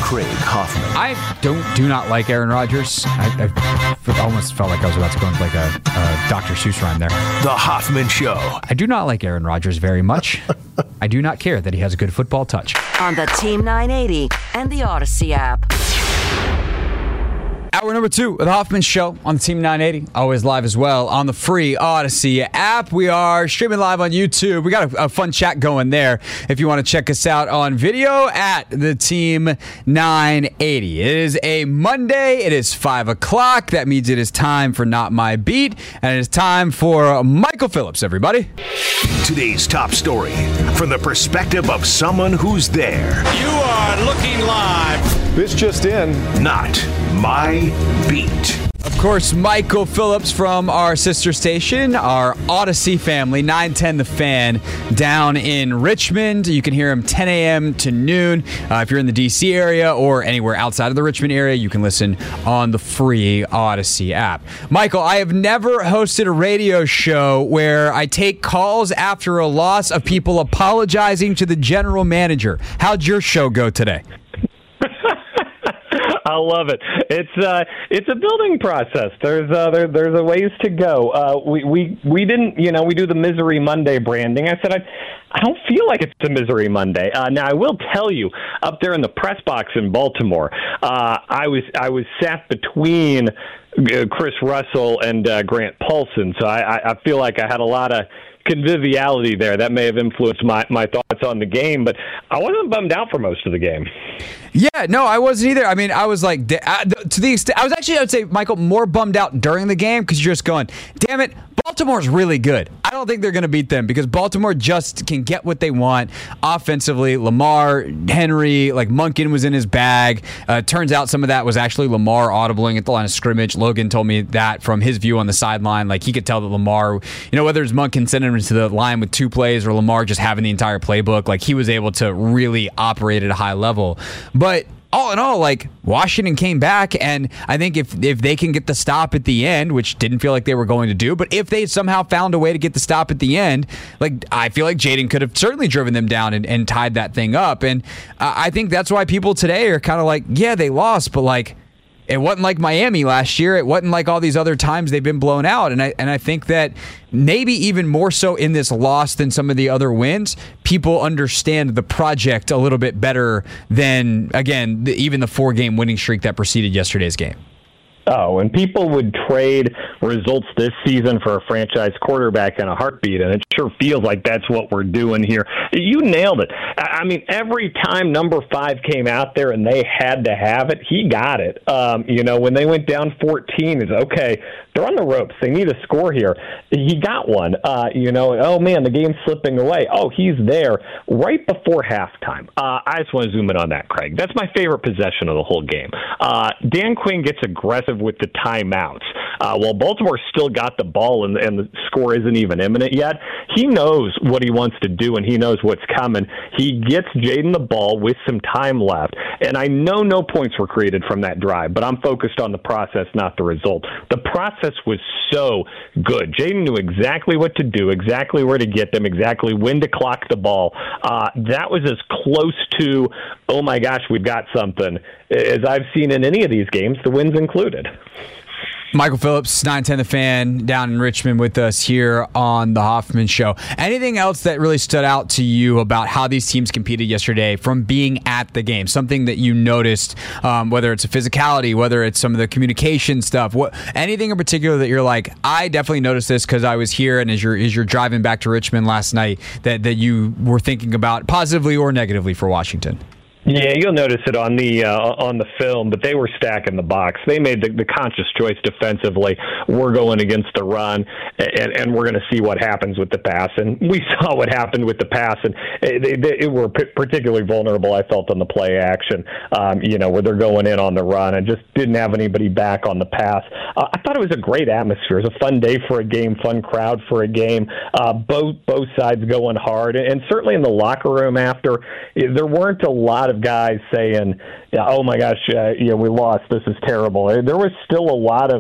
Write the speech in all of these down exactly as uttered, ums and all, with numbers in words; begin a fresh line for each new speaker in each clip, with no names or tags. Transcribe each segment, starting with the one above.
Craig Hoffman.
I don't do not like Aaron Rodgers. I, I almost felt like I was about to go into like a, a Doctor Seuss rhyme there.
The Hoffman Show.
I do not like Aaron Rodgers very much. I do not care that he has a good football touch.
On the Team nine eighty and the Odyssey app.
Hour number two of the Hoffman Show on the Team nine eighty. Always live as well on the free Odyssey app. We are streaming live on YouTube. We got a, a fun chat going there. If you want to check us out on video at the Team nine eighty. It is a Monday. It is five o'clock. That means it is time for Not My Beat. And it is time for Michael Phillips, everybody.
Today's top story from the perspective of someone who's there.
You are looking live.
This just in.
Not My Beat.
Of course, Michael Phillips from our sister station, our Odyssey family, nine ten The Fan, down in Richmond. You can hear him ten a.m. to noon. Uh, if you're in the D C area or anywhere outside of the Richmond area, you can listen on the free Odyssey app. Michael, I have never hosted a radio show where I take calls after a loss of people apologizing to the general manager. How'd your show go today?
I love it. It's uh, it's a building process. There's uh, there, there's a ways to go. Uh, we we we didn't, you know, we do the Misery Monday branding. I said I I don't feel like it's a Misery Monday. Uh, now I will tell you, up there in the press box in Baltimore, uh, I was I was sat between uh, Chris Russell and uh, Grant Paulson, so I, I feel like I had a lot of conviviality there. That may have influenced my, my thoughts on the game, but I wasn't bummed out for most of the game.
Yeah, no, I wasn't either. I mean, I was like, to the extent, I was actually, I would say, Michael, more bummed out during the game because you're just going, damn it, Baltimore's really good. I don't think they're going to beat them because Baltimore just can get what they want offensively. Lamar, Henry, like Monken was in his bag. Uh, turns out some of that was actually Lamar audibling at the line of scrimmage. Logan told me that from his view on the sideline. Like he could tell that Lamar, you know, whether it's Monken sending him to the line with two plays or Lamar just having the entire playbook, like he was able to really operate at a high level. But all in all, like Washington came back, and I think if if they can get the stop at the end, which didn't feel like they were going to do, but if they somehow found a way to get the stop at the end, like I feel like Jaden could have certainly driven them down and, and tied that thing up. And uh, I think that's why people today are kind of like, yeah, they lost, but like it wasn't like Miami last year. It wasn't like all these other times they've been blown out. And I and I think that maybe even more so in this loss than some of the other wins, people understand the project a little bit better than, again, the, even the four-game winning streak that preceded yesterday's game.
Oh, and people would trade results this season for a franchise quarterback in a heartbeat, and it sure feels like that's what we're doing here. You nailed it. I mean, every time number five came out there and they had to have it, he got it. Um, you know, when they went down fourteen, it's okay, they're on the ropes. They need a score here. He got one. Uh, you know, oh, man, the game's slipping away. Oh, he's there right before halftime. Uh, I just want to zoom in on that, Craig. That's my favorite possession of the whole game. Uh, Dan Quinn gets aggressive with the timeouts. Uh, while Baltimore still got the ball and, and the score isn't even imminent yet, he knows what he wants to do and he knows what's coming. He gets Jaden the ball with some time left, and I know no points were created from that drive, but I'm focused on the process, not the result. The process was so good. Jaden knew exactly what to do, exactly where to get them, exactly when to clock the ball. Uh, that was as close to, oh my gosh, we've got something, as I've seen in any of these games, the wins included.
Michael Phillips, nine ten The Fan, down in Richmond with us here on the Hoffman Show. Anything else that really stood out to you about how these teams competed yesterday from being at the game? Something that you noticed, um, whether it's a physicality, whether it's some of the communication stuff, what anything in particular that you're like, I definitely noticed this because I was here, and as you're, as you're driving back to Richmond last night, that, that you were thinking about positively or negatively for Washington?
Yeah, you'll notice it on the uh, on the film, but they were stacking the box. They made the, the conscious choice defensively. We're going against the run, and, and we're going to see what happens with the pass. And we saw what happened with the pass, and they, they, they were p- particularly vulnerable, I felt, on the play action, um, you know, where they're going in on the run and just didn't have anybody back on the pass. Uh, I thought it was a great atmosphere. It was a fun day for a game, fun crowd for a game. Uh, both both sides going hard, and certainly in the locker room after, there weren't a lot of guys saying, "Oh my gosh, uh, you know, we lost. This is terrible." There was still a lot of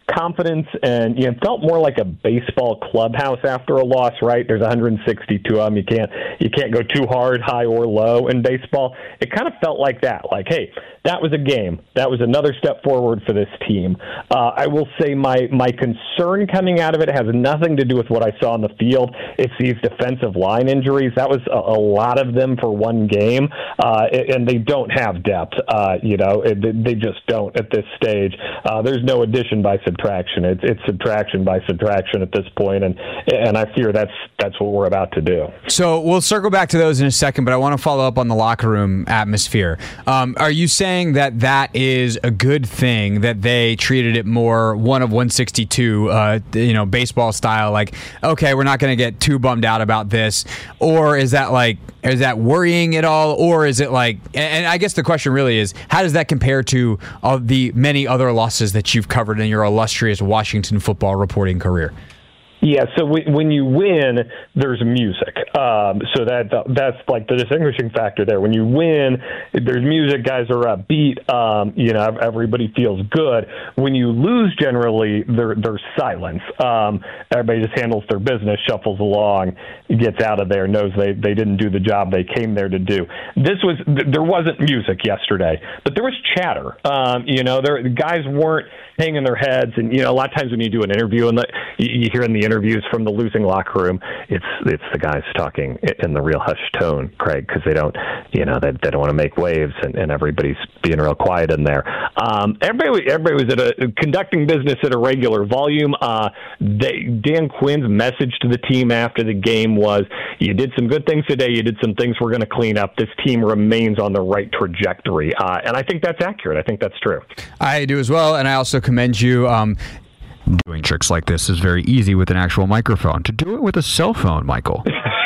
confidence, and you know, it felt more like a baseball clubhouse after a loss, right? There's one hundred sixty-two of them. You can't you can't go too hard, high or low in baseball. It kind of felt like that. Like, hey, that was a game. That was another step forward for this team. Uh, I will say my my concern coming out of it has nothing to do with what I saw on the field. It's these defensive line injuries. That was a, a lot of them for one game, uh, and they don't have depth. Uh, you know, it, they just don't at this stage. Uh, there's no addition by subtraction. It's, it's subtraction by subtraction at this point, and and I fear that's that's what we're about to do.
So we'll circle back to those in a second, but I want to follow up on the locker room atmosphere. Um, are you saying that that is a good thing, that they treated it more one of one sixty-two, uh, you know, baseball style, like, okay, we're not going to get too bummed out about this, or is that like, is that worrying at all, or is it like, and I guess the question really is, how does that compare to all the many other losses that you've covered in your illustrious Washington football reporting career?
Yeah, so when you win, there's music. Um, so that that's like the distinguishing factor there. When you win, there's music. Guys are upbeat. Um, you know, everybody feels good. When you lose, generally, there, there's silence. Um, everybody just handles their business, shuffles along, gets out of there, knows they, they didn't do the job they came there to do. This was there wasn't music yesterday, but there was chatter. Um, you know, there guys weren't hanging their heads, and you know, a lot of times when you do an interview and the, you, you hear in the interviews from the losing locker room, it's it's the guys talking in the real hushed tone, Craig, because they don't, you know, they, they don't want to make waves, and, and everybody's being real quiet in there. Um, everybody, everybody was at a conducting business at a regular volume. Uh, they, Dan Quinn's message to the team after the game was, "You did some good things today. You did some things we're going to clean up. This team remains on the right trajectory," uh, and I think that's accurate. I think that's true.
I do as well, and I also commend you. Um, Doing tricks like this is very easy with an actual microphone. To do it with a cell phone, Michael.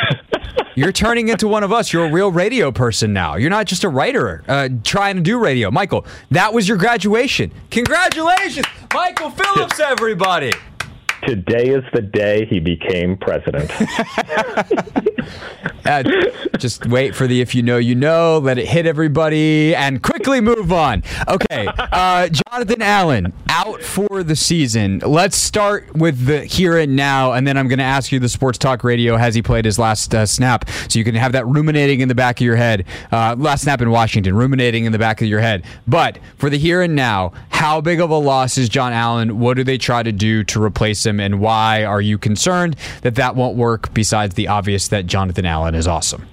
You're turning into one of us. You're a real radio person now. You're not just a writer uh, trying to do radio. Michael, that was your graduation. Congratulations, Michael Phillips, everybody.
Today is the day he became president.
uh, just wait for the if you know, you know, let it hit everybody, and quickly move on. Okay, uh, Jonathan Allen, out for the season. Let's start with the here and now, and then I'm going to ask you the Sports Talk Radio, has he played his last uh, snap? So you can have that ruminating in the back of your head. Uh, last snap in Washington, ruminating in the back of your head. But for the here and now, how big of a loss is John Allen? What do they try to do to replace him, and why are you concerned that that won't work, besides the obvious that Jonathan Allen is awesome?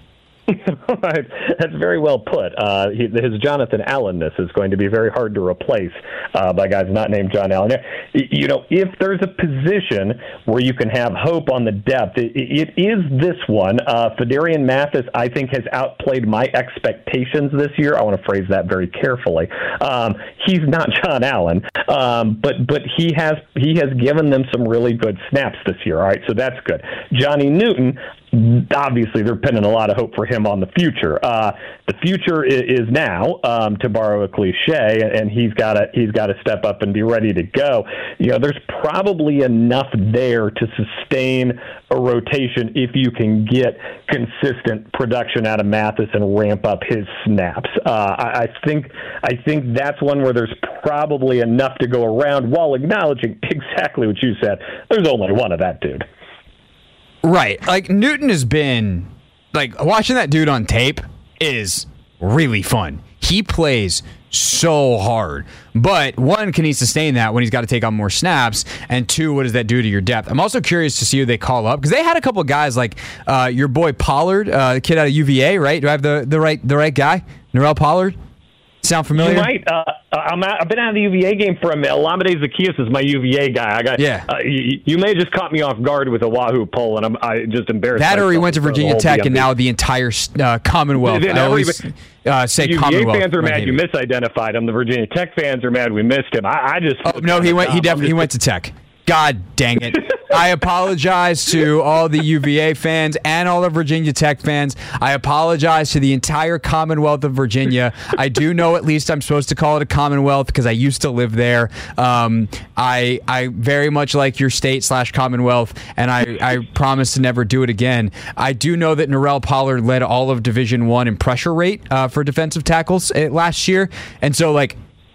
That's very well put. Uh, he, his Jonathan Allenness is going to be very hard to replace uh, by guys not named John Allen. You know, if there's a position where you can have hope on the depth, it, it is this one. Uh, Phidarian Mathis, I think, has outplayed my expectations this year. I want to phrase that very carefully. Um, he's not John Allen, um, but but he has he has given them some really good snaps this year. All right, so that's good. Johnny Newton, obviously, they're pinning a lot of hope for him on the future. Uh, the future is, is now, um, to borrow a cliche, and he's got to he's got to step up and be ready to go. You know, there's probably enough there to sustain a rotation if you can get consistent production out of Mathis and ramp up his snaps. Uh, I, I think I think that's one where there's probably enough to go around, while acknowledging exactly what you said. There's only one of that dude.
Right. Like, Newton has been, like, watching that dude on tape is really fun. He plays so hard. But, one, can he sustain that when he's got to take on more snaps? And two, what does that do to your depth? I'm also curious to see who they call up, because they had a couple of guys like uh, your boy Pollard, uh, the kid out of U V A, right? Do I have the, the right the right guy? Norrell Pollard? Sound familiar?
You're right. Uh, I'm out, I've been out of the U V A game for a minute. Olamide Zaccheaus is my U V A guy. I got.
Yeah.
Uh, you, you may have just caught me off guard with a Wahoo poll, and I'm I just embarrassed.
That, or he went to Virginia Tech,
B M V.
And now the entire uh, Commonwealth. I always uh, say
the
Commonwealth.
U V A fans are mad
maybe.
you misidentified him. The Virginia Tech fans are mad we missed him. I, I just.
Oh no, he went. He definitely he went to Tech. God dang it. I apologize to all the U V A fans and all the Virginia Tech fans. I apologize to the entire Commonwealth of Virginia. I do know at least I'm supposed to call it a Commonwealth because I used to live there. Um, I I very much like your state slash Commonwealth, and I, I promise to never do it again. I do know that Norrell Pollard led all of Division One in pressure rate uh, for defensive tackles last year, and so like,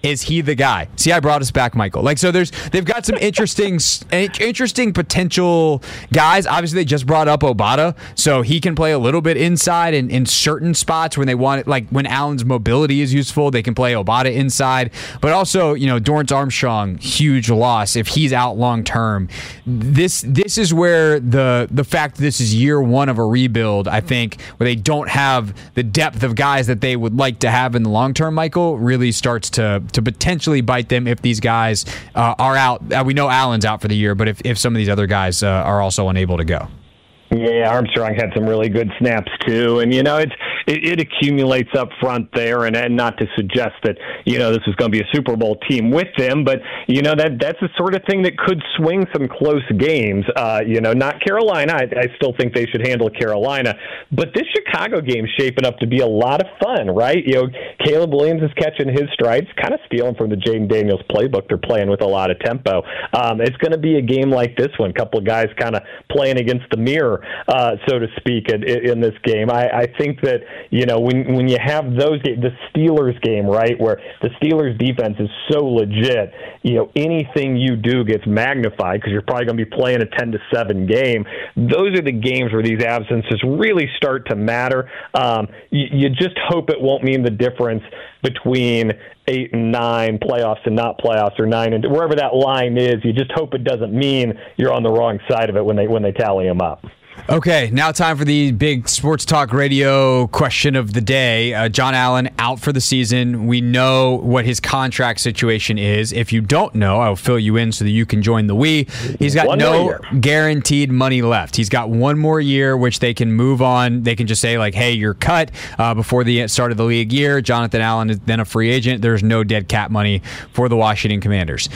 Is he the guy? See, I brought us back, Michael. Like, so there's they've got some interesting, interesting potential guys. Obviously, they just brought up Obata, so he can play a little bit inside in, in certain spots when they want it. Like when Allen's mobility is useful, they can play Obata inside. But also, you know, Dorrance Armstrong, huge loss if he's out long term. This this is where the the fact that this is year one of a rebuild, I think, where they don't have the depth of guys that they would like to have in the long term, Michael, really starts to to potentially bite them if these guys uh, are out. Uh, we know Allen's out for the year, but if, if some of these other guys uh, are also unable to go.
Yeah, Armstrong had some really good snaps too, and you know it's it, it accumulates up front there, and, and not to suggest that you know this is going to be a Super Bowl team with them, but you know that that's the sort of thing that could swing some close games. Uh, you know, not Carolina. I, I still think they should handle Carolina, but this Chicago game is shaping up to be a lot of fun, right? You know, Caleb Williams is catching his strides, kind of stealing from the Jaden Daniels playbook. They're playing with a lot of tempo. Um, it's going to be a game like this one. A couple of guys kind of playing against the mirror. Uh, so to speak, in, in this game, I, I think that you know when when you have those the Steelers game, right, where the Steelers defense is so legit, you know anything you do gets magnified because you're probably going to be playing a ten to seven game. Those are the games where these absences really start to matter. Um, you, you just hope it won't mean the difference between eight and nine playoffs and not playoffs, or nine and wherever that line is. You just hope it doesn't mean you're on the wrong side of it when they when they tally them up.
Okay, now time for the big Sports Talk Radio question of the day. Uh, John Allen out for the season. We know what his contract situation is. If you don't know, I'll fill you in so that you can join the we. He's got one no guaranteed money left. He's got one more year, which they can move on. They can just say, like, hey, you're cut uh, before the start of the league year. Jonathan Allen is then a free agent. There's no dead cap money for the Washington Commanders.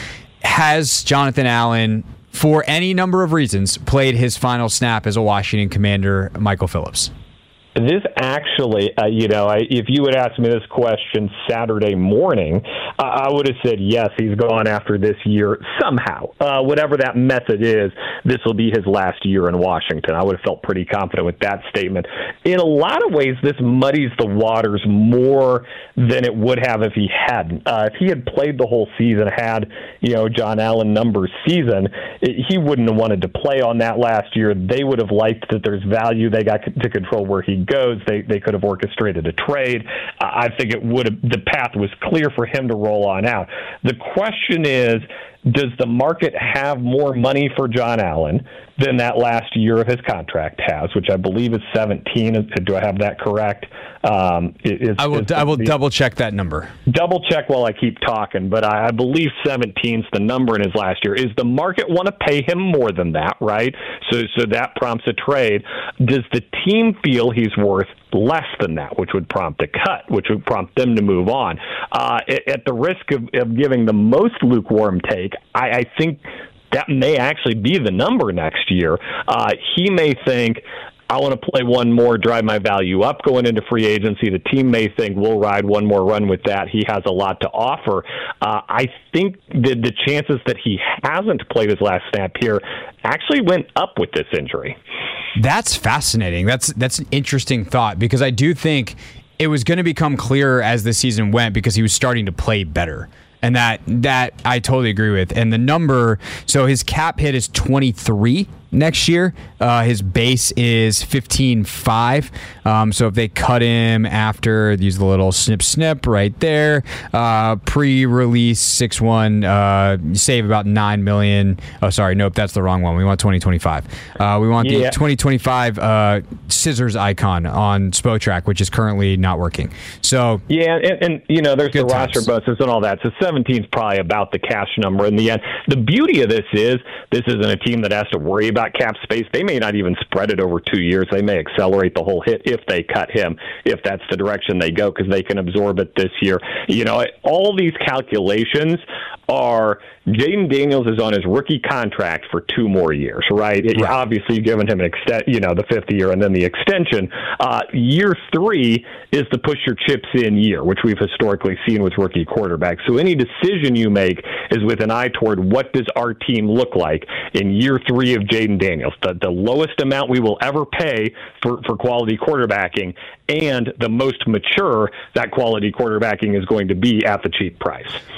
Has Jonathan Allen, for any number of reasons, played his final snap as a Washington Commander, Michael Phillips?
This actually, uh, you know, I, if you had asked me this question Saturday morning, uh, I would have said, yes, he's gone after this year somehow. Uh, whatever that method is, this will be his last year in Washington. I would have felt pretty confident with that statement. In a lot of ways, this muddies the waters more than it would have if he hadn't. Uh, if he had played the whole season, had, you know, John Allen numbers season, it, he wouldn't have wanted to play on that last year. They would have liked that there's value. They got to control where he goes. They they could have orchestrated a trade. Uh, I think it would have, the path was clear for him to roll on out. The question is, does the market have more money for John Allen than that last year of his contract has, which I believe is seventeen? Do I have that correct? Um, is,
I will.
Is,
I will the, double check that number.
Double check while I keep talking, but I, I believe seventeen is the number in his last year. Is the market want to pay him more than that? Right. So, so that prompts a trade. Does the team feel he's worth less than that, which would prompt a cut, which would prompt them to move on? Uh, at, at the risk of, of giving the most lukewarm take, I, I think that may actually be the number next year. Uh, he may think, I want to play one more, drive my value up going into free agency. The team may think we'll ride one more run with that. He has a lot to offer. Uh, I think that the chances that he hasn't played his last snap here actually went up with this injury.
That's fascinating. That's that's an interesting thought, because I do think it was going to become clearer as the season went because he was starting to play better. And that that I totally agree with. And the number, so his cap hit is twenty-three next year. Uh, his base is fifteen five. Um, so if they cut him after, use the little snip snip right there, uh, pre-release six one, uh, save about nine million dollars. Oh, sorry, nope, that's the wrong one. We want twenty twenty-five. Uh, we want
yeah.
the twenty twenty-five uh, scissors icon on Spotrac, which is currently not working. So
yeah, and, and you know, there's the roster
times.
bonuses and all that. So seventeen is probably about the cash number in the end. The beauty of this is this isn't a team that has to worry about cap space. They may not even spread it over two years. They may accelerate the whole hit if they cut him, if that's the direction they go, because they can absorb it this year. You know, all these calculations are, Jaden Daniels is on his rookie contract for two more years, right? It,
right.
Obviously, you've given him an extent, you know, the fifth year and then the extension. Uh, year three is the push your chips in year, which we've historically seen with rookie quarterbacks. So any decision you make is with an eye toward what does our team look like in year three of Jaden Daniels, the, the lowest amount we will ever pay for, for quality quarterbacking, and the most mature that quality quarterbacking is going to be at the cheap price.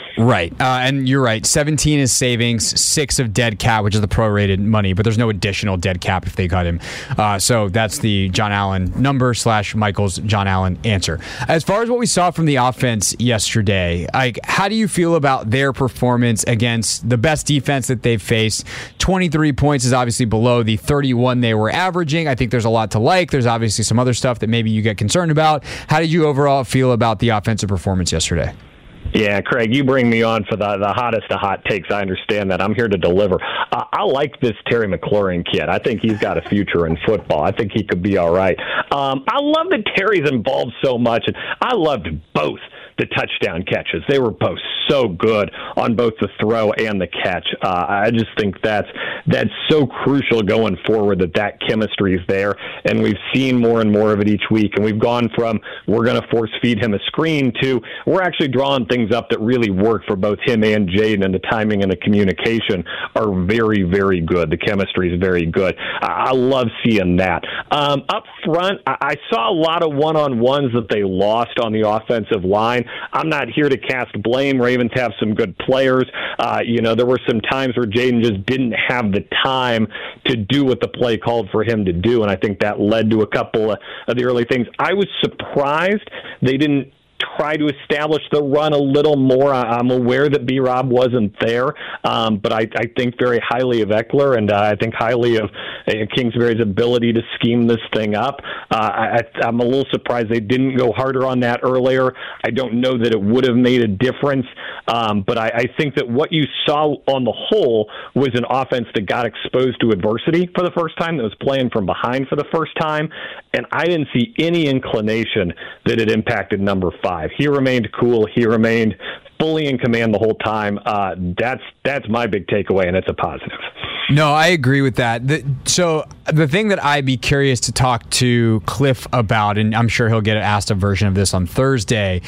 Right. Uh, and you're right. seventeen is savings, six of dead cap, which is the prorated money, but there's no additional dead cap if they cut him. Uh, so that's the John Allen number slash Michael's John Allen answer. As far as what we saw from the offense yesterday, like, how do you feel about their performance against the best defense that they've faced? twenty-three points is obviously below the thirty-one they were averaging. I think there's a lot to like. There's obviously some other stuff that maybe you get concerned about. How did you overall feel about the offensive performance yesterday?
Yeah, Craig, you bring me on for the, the hottest of hot takes. I understand that. I'm here to deliver. Uh, I like this Terry McLaurin kid. I think he's got a future in football. I think he could be all right. Um, I love that Terry's involved so much, and I loved both the touchdown catches. They were both so good on both the throw and the catch. Uh, I just think that's that's so crucial going forward, that that chemistry is there, and we've seen more and more of it each week. And we've gone from we're going to force feed him a screen to we're actually drawing things up that really work for both him and Jaden, and the timing and the communication are very, very good. The chemistry is very good. I love seeing that. Um, up front, I saw a lot of one-on-ones that they lost on the offensive line. I'm not here to cast blame. Ravens have some good players. Uh, you know, there were some times where Jaden just didn't have the time to do what the play called for him to do, and I think that led to a couple of, of the early things. I was surprised they didn't try to establish the run a little more. I'm aware that B-Rob wasn't there, um, but I, I think very highly of Eckler, and uh, I think highly of uh, Kingsbury's ability to scheme this thing up. Uh, I, I'm a little surprised they didn't go harder on that earlier. I don't know that it would have made a difference, um, but I, I think that what you saw on the whole was an offense that got exposed to adversity for the first time, that was playing from behind for the first time, and I didn't see any inclination that it impacted number five. He remained cool. He remained fully in command the whole time. Uh, that's that's my big takeaway, and it's a positive.
No, I agree with that. The, so the thing that I'd be curious to talk to Cliff about, and I'm sure he'll get asked a version of this on Thursday,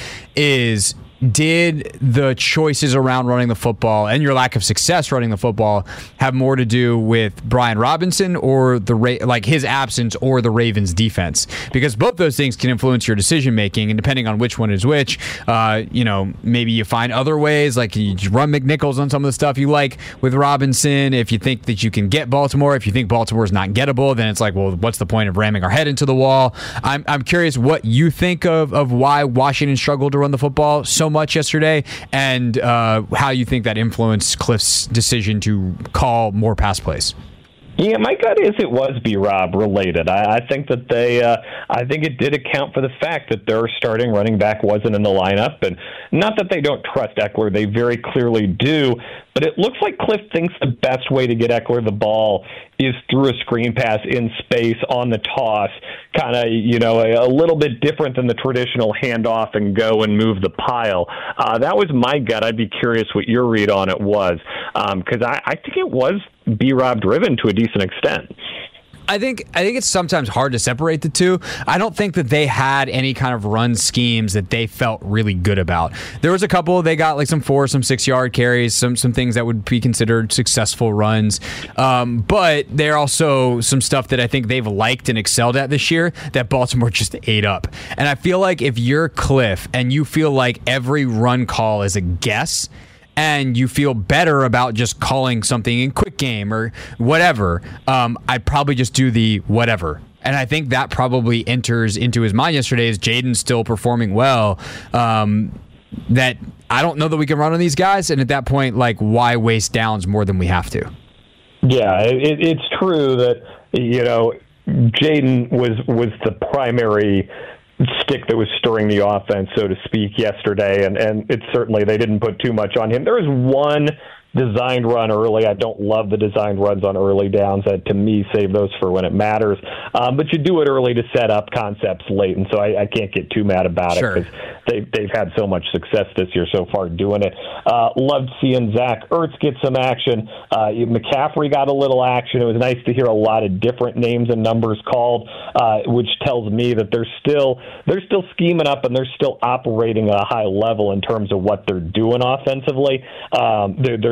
is did the choices around running the football and your lack of success running the football have more to do with Brian Robinson or the like his absence or the Ravens defense? Because both those things can influence your decision making, and depending on which one is which, uh, you know, maybe you find other ways, like you run McNichols on some of the stuff you like with Robinson. If you think that you can get Baltimore, if you think Baltimore is not gettable, then it's like, well, what's the point of ramming our head into the wall? I'm I'm curious what you think of of why Washington struggled to run the football so much yesterday, and uh, how you think that influenced Cliff's decision to call more pass plays.
Yeah, my gut is it was B-Rob related. I, I think that they, uh, I think it did account for the fact that their starting running back wasn't in the lineup, and not that they don't trust Eckler, they very clearly do. But it looks like Cliff thinks the best way to get Eckler the ball is through a screen pass in space on the toss, kind of, you know, a, a little bit different than the traditional handoff and go and move the pile. Uh, that was my gut. I'd be curious what your read on it was, because um, I, I think it was B-Rob driven to a decent extent.
I think I think it's sometimes hard to separate the two. I don't think that they had any kind of run schemes that they felt really good about. There was a couple, they got like some four, some six-yard carries, some some things that would be considered successful runs. Um, but there are also some stuff that I think they've liked and excelled at this year that Baltimore just ate up. And I feel like if you're Cliff and you feel like every run call is a guess, and you feel better about just calling something in quick game or whatever, um, I'd probably just do the whatever. And I think that probably enters into his mind yesterday as Jaden's still performing well, um, that I don't know that we can run on these guys. And at that point, like, why waste downs more than we have to?
Yeah, it, it's true that, you know, Jaden was, was the primary stick that was stirring the offense, so to speak, yesterday, and, and it's certainly they didn't put too much on him. There was one designed run early. I don't love the designed runs on early downs. That, to me, save those for when it matters. Um, but you do it early to set up concepts late, and so I, I can't get too mad about
sure.
it because they, they've had so much success this year so far doing it. Uh, loved seeing Zach Ertz get some action. Uh, McCaffrey got a little action. It was nice to hear a lot of different names and numbers called, uh, which tells me that they're still they're still scheming up and they're still operating at a high level in terms of what they're doing offensively. Um, there, there's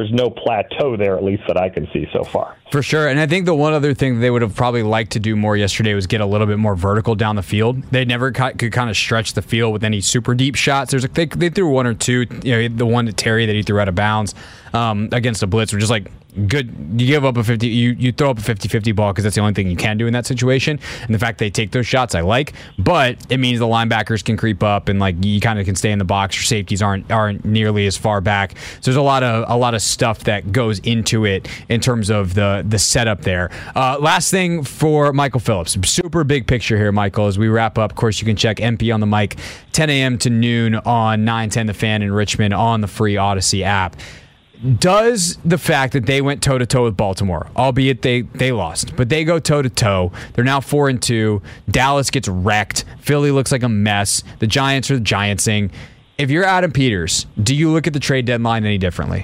there's no plateau there, at least that I can see so far.
For sure. And I think the one other thing they would have probably liked to do more yesterday was get a little bit more vertical down the field. They never could kind of stretch the field with any super deep shots. There's a, they, they threw one or two, you know, the one to Terry that he threw out of bounds um, against a blitz, which is like good. You give up a fifty, you, you throw up a fifty-fifty ball because that's the only thing you can do in that situation. And the fact they take those shots, I like. But it means the linebackers can creep up and like you kind of can stay in the box. Your safeties aren't aren't nearly as far back. So there's a lot of a lot of stuff that goes into it in terms of the the setup there. Uh, last thing for Michael Phillips, super big picture here, Michael. As we wrap up, of course, you can check M P on the mic, ten a.m. to noon on nine ten The Fan in Richmond on the free Odyssey app. Does the fact that they went toe-to-toe with Baltimore, albeit they, they lost, but they go toe-to-toe. They're now four and two. Dallas gets wrecked. Philly looks like a mess. The Giants are the Giantsing. If you're Adam Peters, do you look at the trade deadline any differently?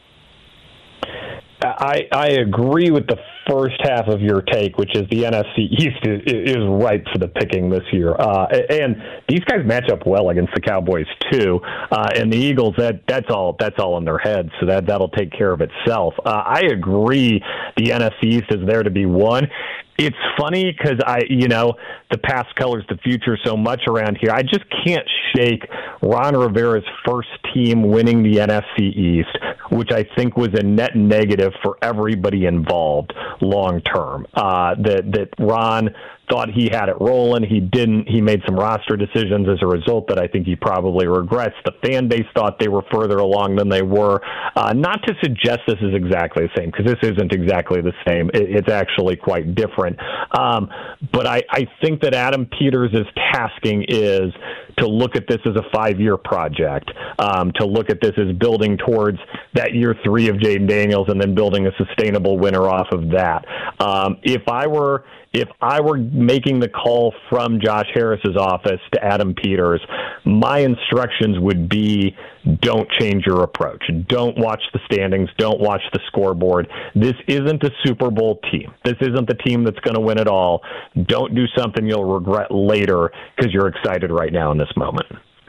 I, I agree with the first half of your take, which is the N F C East is, is ripe for the picking this year. Uh, and these guys match up well against the Cowboys too. Uh, and the Eagles, that that's all that's all in their heads, so that that'll take care of itself. Uh, I agree. The N F C East is there to be won. It's funny because I, you know, the past colors the future so much around here. I just can't shake Ron Rivera's first team winning the N F C East, which I think was a net negative for everybody involved long term. Uh, that that Ron thought he had it rolling. He didn't. He made some roster decisions as a result that I think he probably regrets. The fan base thought they were further along than they were. Uh, not to suggest this is exactly the same, because this isn't exactly the same. It, it's actually quite different. Um, but I, I think that Adam Peters' tasking is to look at this as a five-year project, um, to look at this as building towards that year three of Jaden Daniels and then building a sustainable winner off of that. Um, if I were if I were making the call from Josh Harris's office to Adam Peters, my instructions would be don't change your approach. Don't watch the standings. Don't watch the scoreboard. This isn't a Super Bowl team. This isn't the team that's going to win it all. Don't do something you'll regret later because you're excited right now in this moment.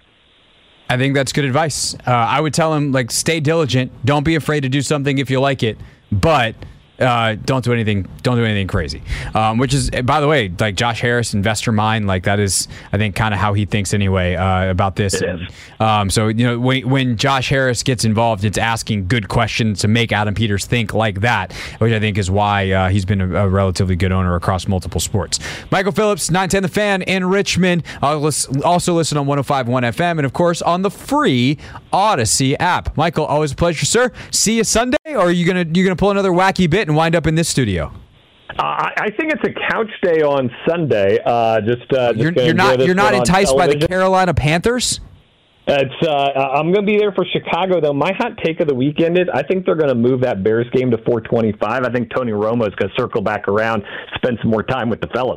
I think that's good advice. Uh, I would tell him, like, stay diligent. Don't be afraid to do something if you like it, but Uh, don't do anything. Don't do anything crazy. Um, which is, by the way, like Josh Harris, investor mind. Like that is, I think, kind of how he thinks anyway uh, about this.
It is.
Um, so you know, when, when Josh Harris gets involved, it's asking good questions to make Adam Peters think like that, which I think is why uh, he's been a, a relatively good owner across multiple sports. Michael Phillips, nine ten The Fan in Richmond. I'll listen, also listen on one oh five point one F M and of course on the free Odyssey app. Michael, always a pleasure, sir. See you Sunday, or are you gonna you gonna pull another wacky bit and wind up in this studio?
Uh, I think it's a couch day on Sunday. Uh, just, uh, just
you're, you're not you're not enticed by the Carolina Panthers?
It's. Uh, I'm going to be there for Chicago, though. My hot take of the weekend is I think they're going to move that Bears game to four twenty-five. I think Tony Romo is going to circle back around, spend some more time with the fellas.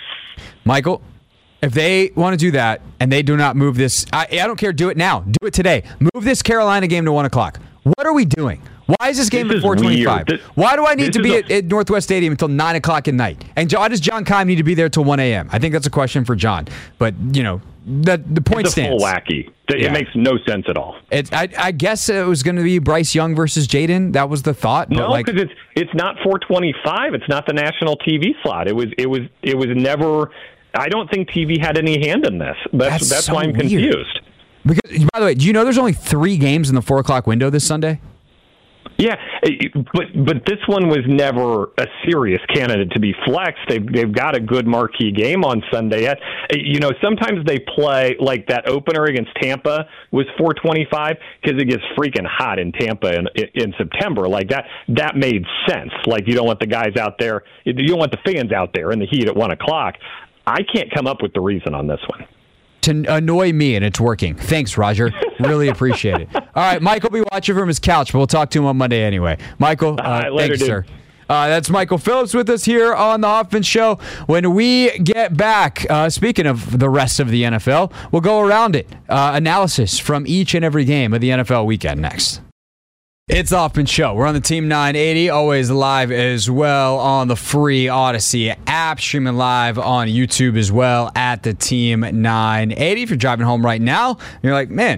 Michael, if they want to do that and they do not move this, I, I don't care. Do it now. Do it today. Move this Carolina game to one o'clock. What are we doing? Why is this game
this
at four twenty-five?
This,
why do I need to be
a,
at, at Northwest Stadium until nine o'clock at night? And why does John Keim need to be there till one a.m.? I think that's a question for John. But, you know, the, the point
it's
stands.
It's full wacky. It yeah. makes no sense at all.
It, I, I guess it was going to be Bryce Young versus Jaden. That was the thought.
No,
because
like, it's it's not four twenty-five. It's not the national T V slot. It was it was it was never. I don't think T V had any hand in this. That's that's, that's so why I'm weird. confused.
Because, by the way, do you know there's only three games in the four o'clock window this Sunday?
Yeah, but but this one was never a serious candidate to be flexed. They've, they've got a good marquee game on Sunday. You know, sometimes they play, like that opener against Tampa was four twenty-five because it gets freaking hot in Tampa in, in September. Like that, that made sense. Like you don't want the guys out there, you don't want the fans out there in the heat at one o'clock. I can't come up with the reason on this one.
To annoy me, and it's working. Thanks, Roger. Really appreciate it. All right, Michael will be watching from his couch, but we'll talk to him on Monday anyway. Michael, uh,
right, later,
thanks, sir. Uh, that's Michael Phillips with us here on the Hoffman Show. When we get back, uh, speaking of the rest of the N F L, we'll go around it. Uh, analysis from each and every game of the N F L weekend next. It's the Hoffman Show. We're on the Team nine eighty, always live as well on the free Odyssey app, streaming live on YouTube as well at the Team nine eighty. If you're driving home right now, you're like, man,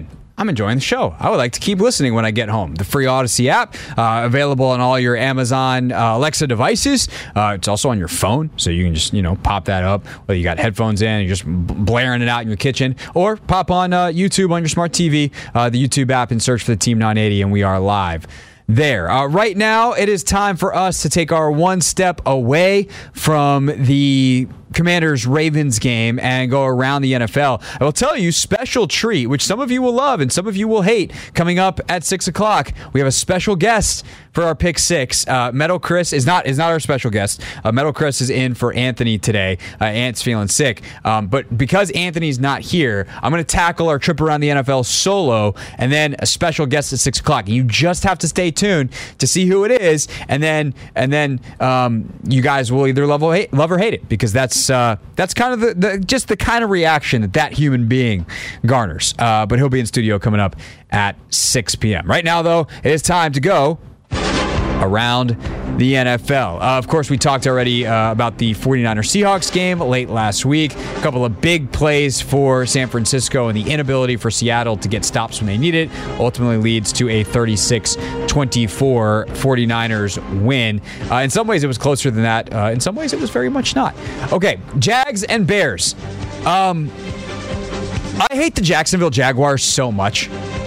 I'm enjoying the show. I would like to keep listening when I get home. The free Odyssey app, uh, available on all your Amazon uh, Alexa devices. Uh, it's also on your phone, so you can just, you know, pop that up. Whether you got headphones in, you're just blaring it out in your kitchen, or pop on uh, YouTube on your smart T V, uh, the YouTube app, and search for the Team nine eighty, and we are live there. Uh, right now, it is time for us to take our one step away from the Commanders-Ravens game and go around the N F L. I will tell you, special treat, which some of you will love and some of you will hate, coming up at six o'clock. We have a special guest for our pick six. Uh, Metal Chris is not is not our special guest. Uh, Metal Chris is in for Anthony today. Uh, Ant's feeling sick. Um, but because Anthony's not here, I'm going to tackle our trip around the N F L solo and then a special guest at six o'clock. You just have to stay tuned to see who it is, and then and then um, you guys will either love or hate, love or hate it, because that's Uh, that's kind of the, the just the kind of reaction that that human being garners. Uh, but he'll be in studio coming up at six p.m. Right now, though, it is time to go around the N F L. Uh, of course, we talked already uh, about the 49ers Seahawks game late last week. A couple of big plays for San Francisco, and the inability for Seattle to get stops when they need it ultimately leads to a thirty-six twenty-four 49ers win. Uh, in some ways, it was closer than that. Uh, in some ways, it was very much not. Okay, Jags and Bears. Um, I hate the Jacksonville Jaguars so much.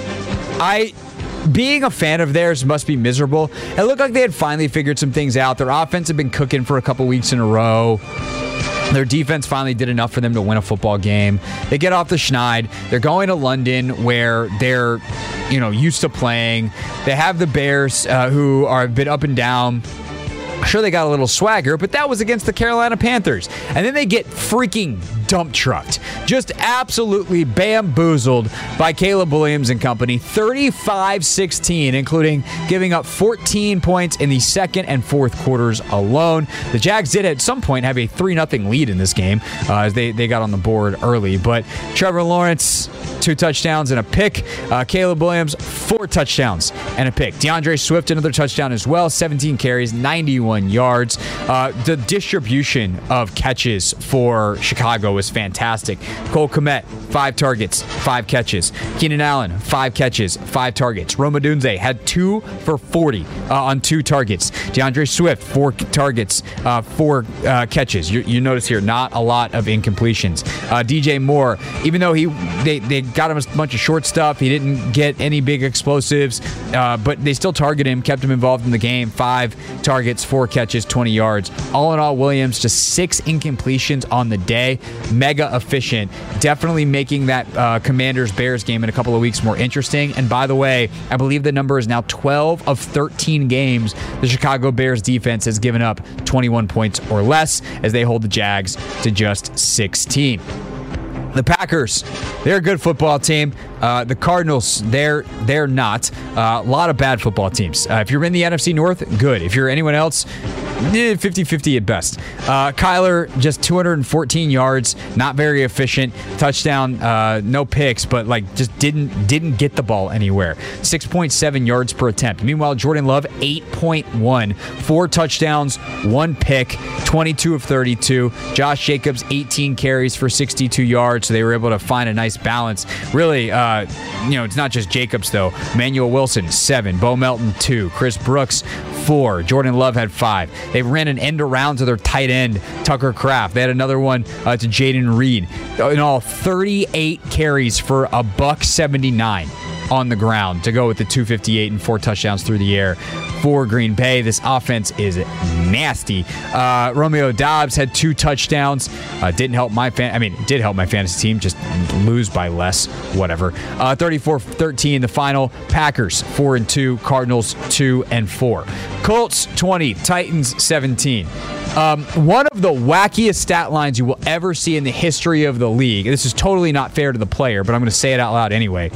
I... Being a fan of theirs must be miserable. It looked like they had finally figured some things out. Their offense had been cooking for a couple weeks in a row. Their defense finally did enough for them to win a football game. They get off the schneid. They're going to London, where they're, you know, used to playing. They have the Bears, uh, who are a bit up and down. Sure, they got a little swagger, but that was against the Carolina Panthers. And then they get freaking dump trucked. Just absolutely bamboozled by Caleb Williams and company. thirty-five sixteen, including giving up fourteen points in the second and fourth quarters alone. The Jags did at some point have a three nothing lead in this game uh, as they, they got on the board early. But Trevor Lawrence, two touchdowns and a pick. Uh, Caleb Williams, four touchdowns and a pick. DeAndre Swift, another touchdown as well. seventeen carries, ninety-one yards. Uh, the distribution of catches for Chicago was fantastic. Cole Kmet, five targets, five catches. Keenan Allen, five catches, five targets. Rome Odunze had two for forty uh, on two targets. DeAndre Swift, four targets, uh, four uh, catches. You, you notice here, not a lot of incompletions. Uh, D J Moore, even though he they, they got him a bunch of short stuff, he didn't get any big explosives, uh, but they still targeted him, kept him involved in the game. Five targets, four catches, twenty yards. All in all, Williams, just six incompletions on the day. Mega efficient. Definitely making that uh, Commanders-Bears game in a couple of weeks more interesting. And by the way, I believe the number is now twelve of thirteen games the Chicago Bears defense has given up twenty-one points or less, as they hold the Jags to just sixteen. The Packers, they're a good football team. Uh, the Cardinals, they're they're not. Uh, a lot of bad football teams. Uh, if you're in the N F C North, good. If you're anyone else, fifty-fifty at best. Uh, Kyler, just two hundred fourteen yards, not very efficient. Touchdown, uh, no picks, but like just didn't didn't get the ball anywhere. six point seven yards per attempt. Meanwhile, Jordan Love, eight point one. Four touchdowns, one pick, twenty-two of thirty-two. Josh Jacobs, eighteen carries for sixty-two yards, so they were able to find a nice balance. Really, uh, you know, it's not just Jacobs, though. Emmanuel Wilson, seven. Bo Melton, two. Chris Brooks, four. Jordan Love had five. They ran an end around to their tight end, Tucker Kraft. They had another one uh, to Jaden Reed. In all, thirty-eight carries for a buck seventy-nine on the ground to go with the two fifty-eight and four touchdowns through the air for Green Bay. This offense is nasty. Uh, Romeo Doubs had two touchdowns. Uh, didn't help my fan. I mean, it did help my fantasy team. Just lose by less. Whatever. Uh, thirty-four thirteen. The final. Packers four and two. Cardinals two and four. Colts twenty. Titans seventeen. Um, one of the wackiest stat lines you will ever see in the history of the league. This is totally not fair to the player, but I'm going to say it out loud anyway.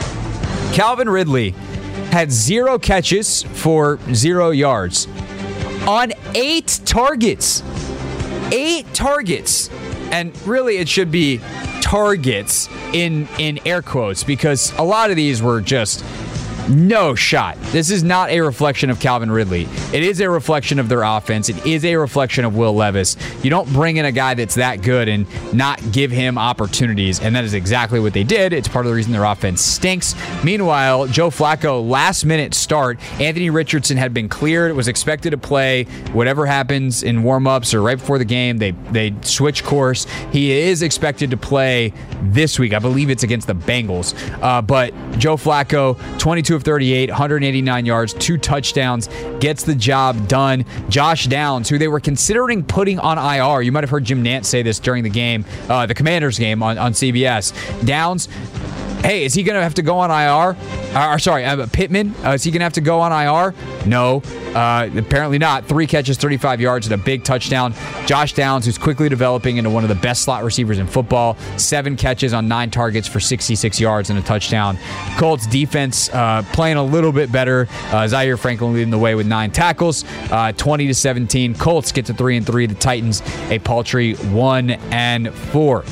Calvin Ridley had zero catches for zero yards on eight targets. Eight targets. And really, it should be targets in, in air quotes, because a lot of these were just No shot. This is not a reflection of Calvin Ridley. It is a reflection of their offense. It is a reflection of Will Levis. You don't bring in a guy that's that good and not give him opportunities, and that is exactly what they did. It's part of the reason their offense stinks. Meanwhile, Joe Flacco, last minute start. Anthony Richardson had been cleared, was expected to play. Whatever happens in warm-ups or right before the game, they, they switch course. He is expected to play this week. I believe it's against the Bengals. Uh, but Joe Flacco, twenty-two of thirty-eight, one hundred eighty-nine yards, two touchdowns, gets the job done. Josh Downs, who they were considering putting on I R. You might have heard Jim Nantz say this during the game, uh, the Commanders game on, on C B S. Downs, hey, is he going to have to go on I R? Or, sorry, uh, Pittman, uh, is he going to have to go on I R? No, uh, apparently not. Three catches, thirty-five yards, and a big touchdown. Josh Downs, who's quickly developing into one of the best slot receivers in football. Seven catches on nine targets for sixty-six yards and a touchdown. Colts defense uh, playing a little bit better. Uh, Zaire Franklin leading the way with nine tackles, uh, twenty to seventeen. Colts get to three and three. The Titans a paltry one and four.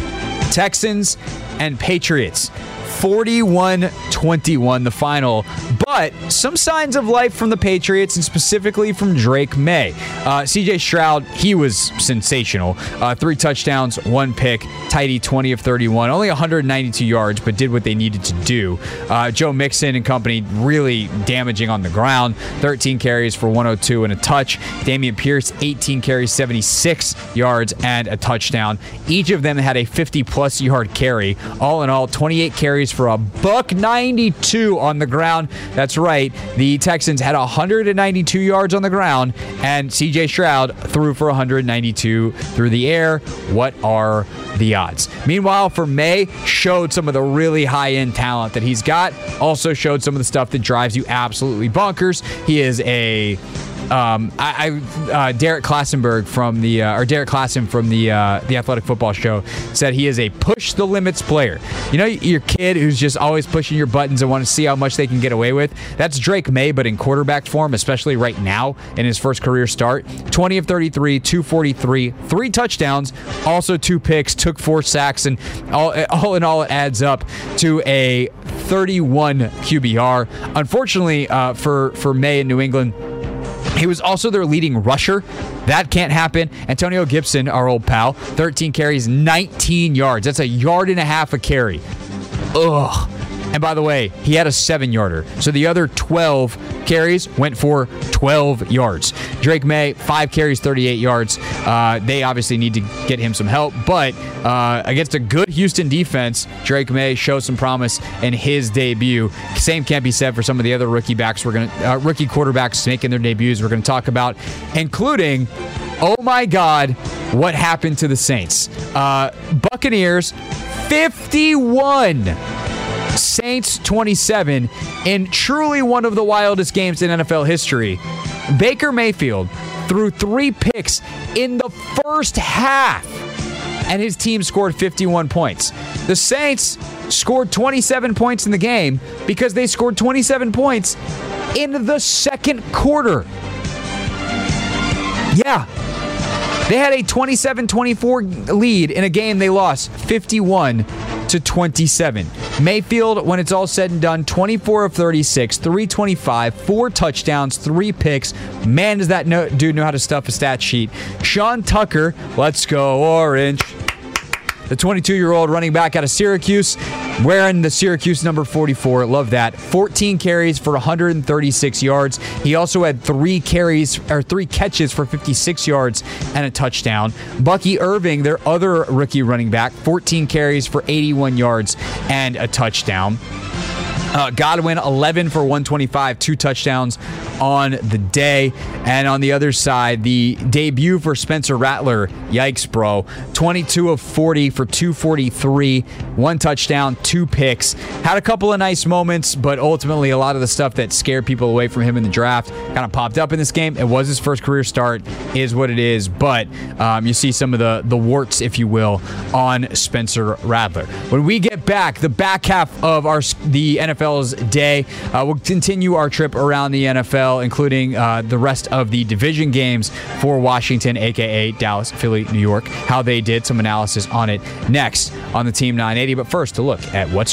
Texans and Patriots, forty-one twenty-one the final, but some signs of life from the Patriots and specifically from Drake May. Uh, C J Stroud, he was sensational. Uh, three touchdowns, one pick, tidy twenty of thirty-one, only one hundred ninety-two yards, but did what they needed to do. Uh, Joe Mixon and company really damaging on the ground. thirteen carries for one oh two and a touch. Dameon Pierce, eighteen carries, seventy-six yards and a touchdown. Each of them had a fifty-plus yard carry. All in all, twenty-eight carries for a buck ninety-two on the ground. That's right. The Texans had one hundred ninety-two yards on the ground, and C J Stroud threw for one hundred ninety-two through the air. What are the odds? Meanwhile, for May, showed some of the really high-end talent that he's got. Also showed some of the stuff that drives you absolutely bonkers. He is a Um, I, I uh, Derek Klassenberg from the uh, or Derek Klassen from the uh, the Athletic Football Show said he is a push the limits player. You know, your kid who's just always pushing your buttons and want to see how much they can get away with. That's Drake May, but in quarterback form, especially right now in his first career start. twenty of thirty-three, two forty-three, three touchdowns, also two picks, took four sacks, and all all in all, it adds up to a thirty-one Q B R. Unfortunately, uh, for for May in New England, he was also their leading rusher. That can't happen. Antonio Gibson, our old pal, thirteen carries, nineteen yards. That's a yard and a half a carry. Ugh. And by the way, he had a seven-yarder. So the other twelve carries went for twelve yards. Drake May, five carries, thirty-eight yards. Uh, they obviously need to get him some help. But uh, against a good Houston defense, Drake May shows some promise in his debut. Same can't be said for some of the other rookie backs we're going to, uh, rookie quarterbacks making their debuts we're going to talk about, including, oh my God, what happened to the Saints? Uh, Buccaneers, fifty-one. Saints twenty-seven in truly one of the wildest games in N F L history. Baker Mayfield threw three picks in the first half, and his team scored fifty-one points. The Saints scored twenty-seven points in the game because they scored twenty-seven points in the second quarter. Yeah. They had a twenty-seven twenty-four lead in a game they lost fifty-one to twenty-seven. Mayfield, when it's all said and done, twenty-four of thirty-six, three twenty-five, four touchdowns, three picks. Man, does that no- dude know how to stuff a stat sheet. Sean Tucker, let's go Orange. The twenty-two-year-old running back out of Syracuse, wearing the Syracuse number forty-four. Love that. fourteen carries for one hundred thirty-six yards. He also had three carries or three catches for fifty-six yards and a touchdown. Bucky Irving, their other rookie running back, fourteen carries for eighty-one yards and a touchdown. Uh, Godwin, eleven for one twenty-five, two touchdowns on the day. And on the other side, the debut for Spencer Rattler, yikes, bro. twenty-two of forty for two forty-three, one touchdown, two picks. Had a couple of nice moments, but ultimately a lot of the stuff that scared people away from him in the draft kind of popped up in this game. It was his first career start, is what it is. But um, you see some of the, the warts, if you will, on Spencer Rattler. When we get back, the back half of our the N F L's day, uh, we'll continue our trip around the N F L, including uh, the rest of the division games for Washington, a k a. Dallas, Philly, New York, how they did, some analysis on it next on the Team nine eighty. But first, a look at what's trending.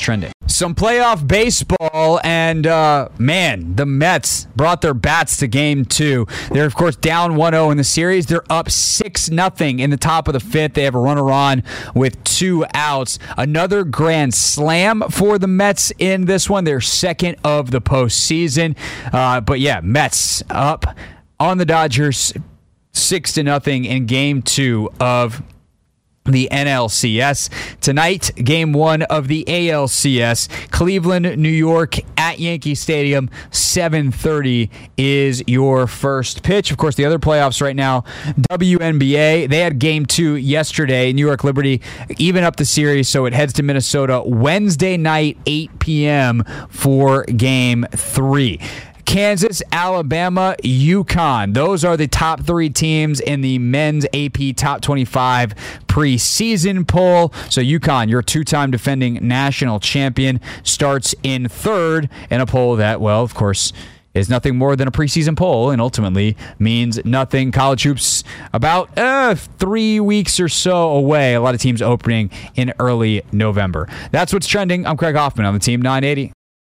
Some playoff baseball, and uh, man, the Mets brought their bats to game two. They're, of course, down one oh in the series. They're up six nothing in the top of the fifth. They have a runner on with two outs. Another grand slam for the Mets in this one. They're second of the postseason. Uh, but yeah, Mets up on the Dodgers six to nothing in game two of the N L C S. Tonight, game one of the A L C S. Cleveland, New York at Yankee Stadium. seven thirty is your first pitch. Of course, the other playoffs right now, W N B A. They had game two yesterday. New York Liberty even up the series, so it heads to Minnesota Wednesday night, eight p.m. for game three. Kansas, Alabama, UConn. Those are the top three teams in the men's A P Top twenty-five preseason poll. So UConn, your two-time defending national champion, starts in third in a poll that, well, of course, is nothing more than a preseason poll and ultimately means nothing. College hoops about uh, three weeks or so away. A lot of teams opening in early November. That's what's trending. I'm Craig Hoffman on the Team nine eighty.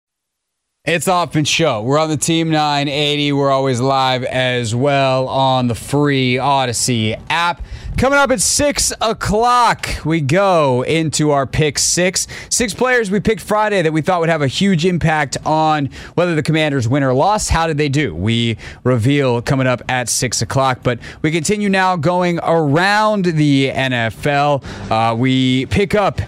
It's the Hoffman Show. We're on the Team nine eighty. We're always live as well on the free Odyssey app. Coming up at six o'clock, we go into our pick six. Six players we picked Friday that we thought would have a huge impact on whether the Commanders win or lost. How did they do? We reveal coming up at six o'clock. But we continue now going around the N F L. Uh, we pick up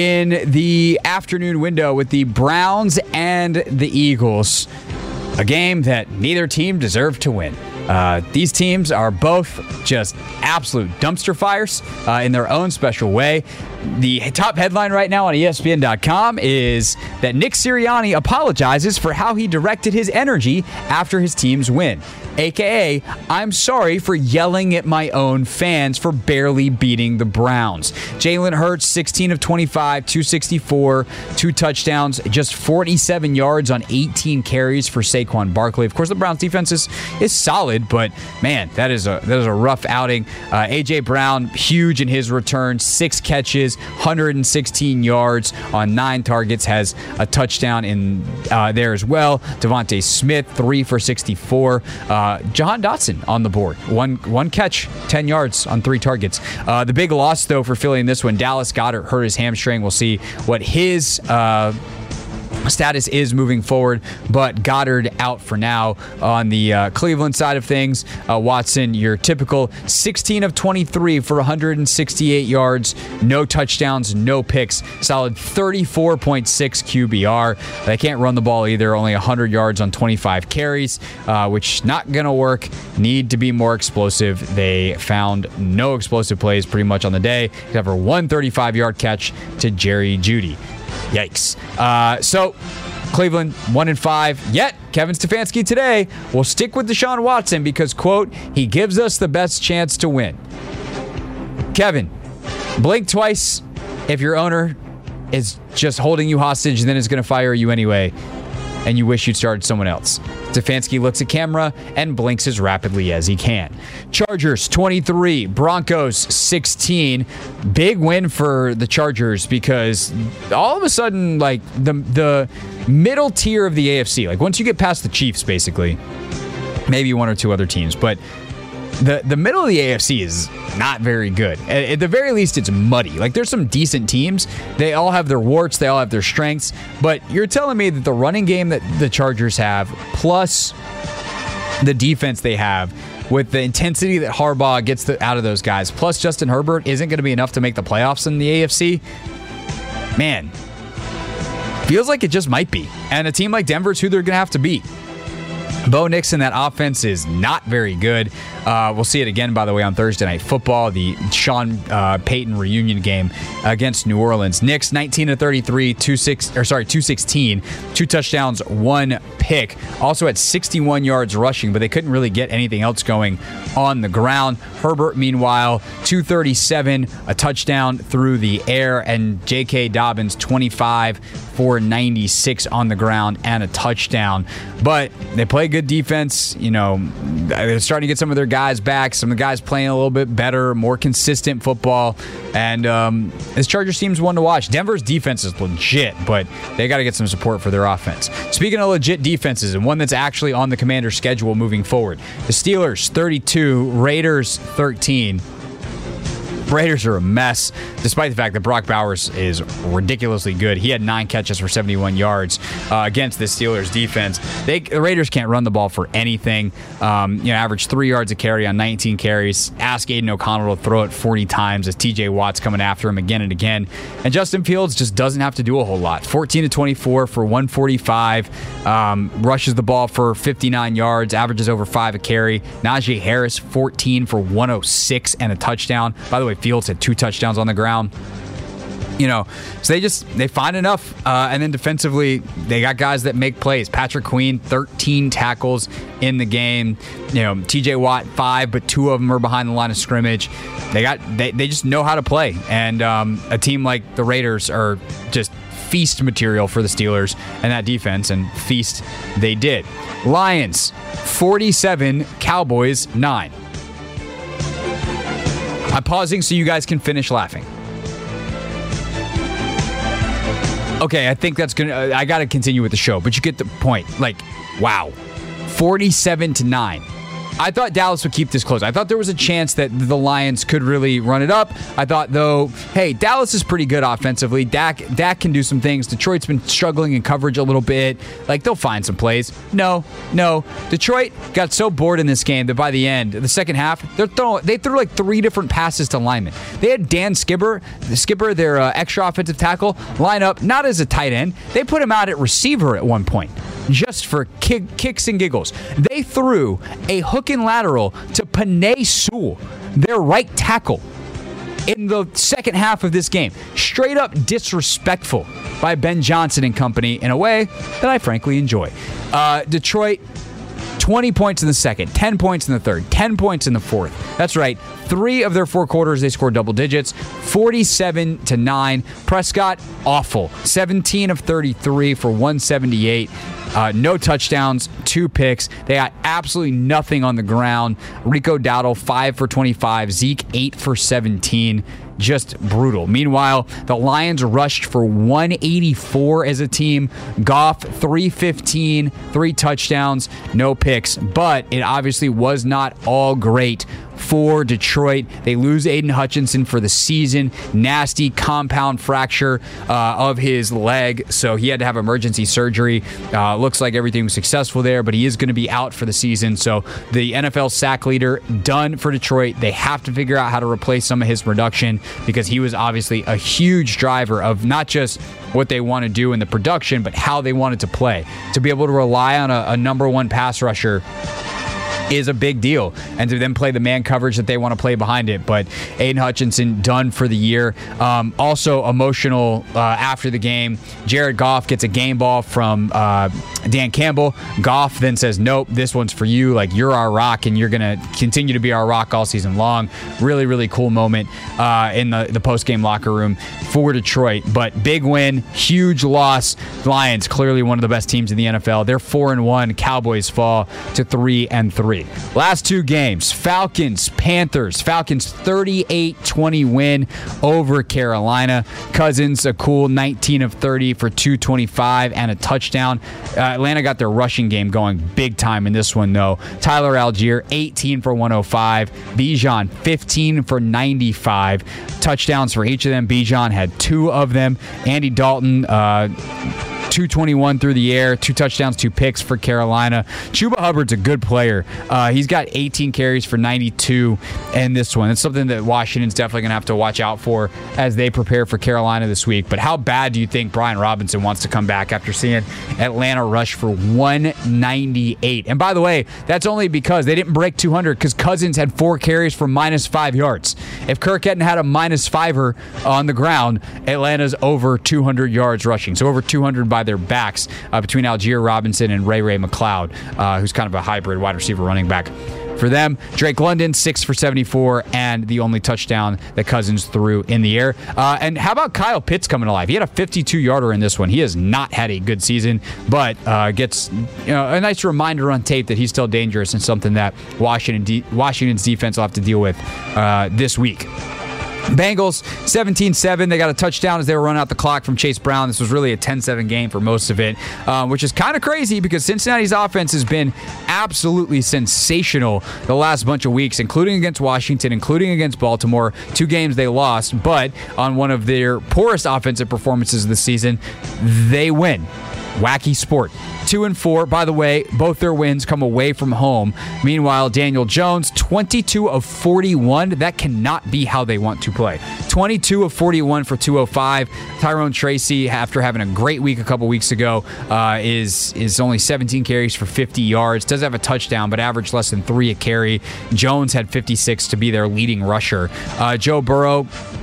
in the afternoon window with the Browns and the Eagles. A game that neither team deserved to win. Uh, these teams are both just absolute dumpster fires uh, in their own special way. The top headline right now on E S P N dot com is that Nick Sirianni apologizes for how he directed his energy after his team's win. A K A, I'm sorry for yelling at my own fans for barely beating the Browns. Jalen Hurts, sixteen of twenty-five, two sixty-four, two touchdowns, just forty-seven yards on eighteen carries for Saquon Barkley. Of course, the Browns defense is, is solid, but man, that is a that is a rough outing. Uh, A J Brown, huge in his return, six catches, one hundred sixteen yards on nine targets, has a touchdown in uh, there as well. Devontae Smith, three for sixty-four. Uh, Jahan Dotson on the board, one one catch, ten yards on three targets. Uh, the big loss, though, for Philly in this one, Dallas Goedert hurt his hamstring. We'll see what his uh, status is moving forward, but Goddard out for now. On the uh, Cleveland side of things, uh, Watson, your typical sixteen of twenty-three for one hundred sixty-eight yards, no touchdowns, no picks, solid thirty-four point six Q B R. They can't run the ball either, only one hundred yards on twenty-five carries, uh, which not going to work. Need to be more explosive. They found no explosive plays pretty much on the day, except for one thirty-five-yard catch to Jerry Jeudy. Yikes. Uh, so, Cleveland, one and five. Yet, Kevin Stefanski today will stick with Deshaun Watson because, quote, he gives us the best chance to win. Kevin, blink twice if your owner is just holding you hostage and then is going to fire you anyway, and you wish you'd started someone else. Stefanski looks at camera and blinks as rapidly as he can. Chargers twenty-three, Broncos sixteen. Big win for the Chargers because all of a sudden, like, the the middle tier of the A F C, like once you get past the Chiefs, basically, maybe one or two other teams, but the the middle of the A F C is not very good. At, at the very least, it's muddy. Like, there's some decent teams. They all have their warts. They all have their strengths. But you're telling me that the running game that the Chargers have, plus the defense they have, with the intensity that Harbaugh gets the, out of those guys, plus Justin Herbert, isn't going to be enough to make the playoffs in the A F C? Man, feels like it just might be. And a team like Denver's who they're going to have to beat. Bo Nix in that offense is not very good. Uh, we'll see it again, by the way, on Thursday Night Football, the Sean uh, Payton reunion game against New Orleans. Nix, nineteen of thirty-three, two six, or sorry, two sixteen, two touchdowns, one pick. Also had sixty-one yards rushing, but they couldn't really get anything else going on the ground. Herbert, meanwhile, two thirty-seven, a touchdown through the air, and J K. Dobbins, twenty-five for ninety-six on the ground and a touchdown. But they play good good defense. You know, they're starting to get some of their guys back. Some of the guys playing a little bit better, more consistent football. And um, this Chargers team's one to watch. Denver's defense is legit, but they got to get some support for their offense. Speaking of legit defenses, and one that's actually on the Commander's schedule moving forward, the Steelers thirty-two, Raiders thirteen. Raiders are a mess, despite the fact that Brock Bowers is ridiculously good. He had nine catches for seventy-one yards uh, against the Steelers defense. They, the Raiders can't run the ball for anything. Um, you know, average three yards a carry on nineteen carries. Ask Aiden O'Connell to throw it forty times as T J Watt's coming after him again and again. And Justin Fields just doesn't have to do a whole lot. fourteen to twenty-four for one forty-five. Um, rushes the ball for fifty-nine yards. Averages over five a carry. Najee Harris, fourteen for one oh six and a touchdown. By the way, Fields had two touchdowns on the ground. You know, so they just, they find enough. Uh, and then defensively, they got guys that make plays. Patrick Queen, thirteen tackles in the game. You know, T J Watt, five, but two of them are behind the line of scrimmage. They got, they, they just know how to play. And um, a team like the Raiders are just feast material for the Steelers and that defense, and feast they did. Lions, forty-seven, Cowboys, nine. I'm pausing so you guys can finish laughing. Okay, I think that's gonna. Uh, I got to continue with the show, but you get the point. Like, wow, forty-seven to nine. I thought Dallas would keep this close. I thought there was a chance that the Lions could really run it up. I thought, though, hey, Dallas is pretty good offensively. Dak, Dak can do some things. Detroit's been struggling in coverage a little bit. Like, they'll find some plays. No, no. Detroit got so bored in this game that by the end, the second half, they're throwing, they threw like three different passes to linemen. They had Dan Skipper, Skipper, their uh, extra offensive tackle, line up not as a tight end. They put him out at receiver at one point, just for kick, kicks and giggles. They threw a hook and lateral to Penei Sewell, their right tackle, in the second half of this game. Straight up disrespectful by Ben Johnson and company in a way that I frankly enjoy. Uh, Detroit, twenty points in the second, ten points in the third, ten points in the fourth. That's right. Three of their four quarters, they scored double digits, forty-seven to nine. Prescott, awful. seventeen of thirty-three for one seventy-eight. Uh, no touchdowns, two picks. They got absolutely nothing on the ground. Rico Dowdle, five for twenty-five. Zeke, eight for seventeen. Just brutal. Meanwhile, the Lions rushed for one eighty-four as a team. Goff, three fifteen, three touchdowns, no picks. But it obviously was not all great for Detroit. They lose Aiden Hutchinson for the season. Nasty compound fracture uh, of his leg, so he had to have emergency surgery. Uh, looks like everything was successful there, but he is going to be out for the season. So the N F L sack leader done for Detroit. They have to figure out how to replace some of his production, because he was obviously a huge driver of not just what they want to do in the production, but how they wanted to play. To be able to rely on a, a number one pass rusher is a big deal, and to then play the man coverage that they want to play behind it. But Aiden Hutchinson done for the year. Um, also emotional uh, after the game. Jared Goff gets a game ball from uh, Dan Campbell. Goff then says, nope, this one's for you. Like, you're our rock, and you're going to continue to be our rock all season long. Really, really cool moment uh, in the, the post-game locker room for Detroit. But big win, huge loss. Lions, clearly one of the best teams in the N F L. They're four and one. Cowboys fall to three and three. Last two games, Falcons, Panthers. Falcons thirty-eight twenty win over Carolina. Cousins, a cool nineteen of thirty for two twenty-five and a touchdown. Uh, Atlanta got their rushing game going big time in this one, though. Tyler Algier, eighteen for one oh five. Bijan, fifteen for ninety-five. Touchdowns for each of them. Bijan had two of them. Andy Dalton, uh, two twenty-one through the air, two touchdowns, two picks for Carolina. Chuba Hubbard's a good player. Uh, he's got eighteen carries for ninety-two in this one. It's something that Washington's definitely going to have to watch out for as they prepare for Carolina this week. But how bad do you think Brian Robinson wants to come back after seeing Atlanta rush for one ninety-eight? And by the way, that's only because they didn't break two hundred, because Cousins had four carries for minus five yards. If Kirk hadn't had a minus fiver on the ground, Atlanta's over two hundred yards rushing. So over two hundred by their backs uh, between Algier Robinson and Ray Ray McLeod, uh, who's kind of a hybrid wide receiver running back for them. Drake London, six for seventy-four, and the only touchdown that Cousins threw in the air. Uh, and how about Kyle Pitts coming alive? He had a fifty-two-yarder in this one. He has not had a good season, but uh, gets you know, a nice reminder on tape that he's still dangerous and something that Washington de- Washington's defense will have to deal with uh, this week. Bengals, seventeen seven. They got a touchdown as they were running out the clock from Chase Brown. This was really a ten seven game for most of it, uh, which is kind of crazy because Cincinnati's offense has been absolutely sensational the last bunch of weeks, including against Washington, including against Baltimore. Two games they lost, but on one of their poorest offensive performances of the season, they win. Wacky sport. Two and four. By the way, both their wins come away from home. Meanwhile, Daniel Jones, twenty-two of forty-one. That cannot be how they want to play. twenty-two of forty-one for two oh five. Tyrone Tracy, after having a great week a couple weeks ago, uh, is is only seventeen carries for fifty yards. Does have a touchdown, but averaged less than three a carry. Jones had fifty-six to be their leading rusher. Uh, Joe Burrow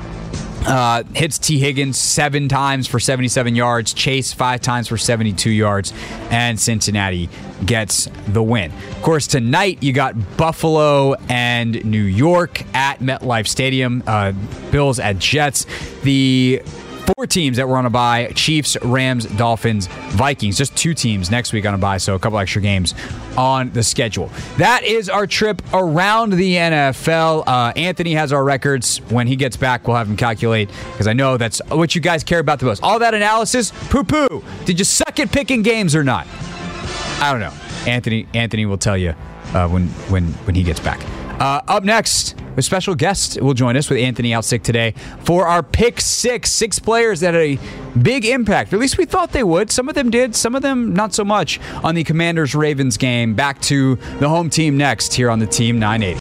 Uh, hits T. Higgins seven times for seventy-seven yards, Chase five times for seventy-two yards, and Cincinnati gets the win. Of course, tonight you got Buffalo and New York at MetLife Stadium. Uh, Bills at Jets. The four teams that were on a bye: Chiefs, Rams, Dolphins, Vikings. Just two teams next week on a bye, so a couple extra games on the schedule. That is our trip around the N F L. Uh, Anthony has our records. When he gets back, we'll have him calculate, because I know that's what you guys care about the most. All that analysis, poo-poo. Did you suck at picking games or not? I don't know. Anthony Anthony will tell you uh, when, when, when he gets back. Uh, up next, a special guest will join us with Anthony out sick today for our pick six. Six players that had a big impact. Or at least we thought they would. Some of them did. Some of them not so much on the Commanders-Ravens game. Back to the home team next here on the Team nine eighty.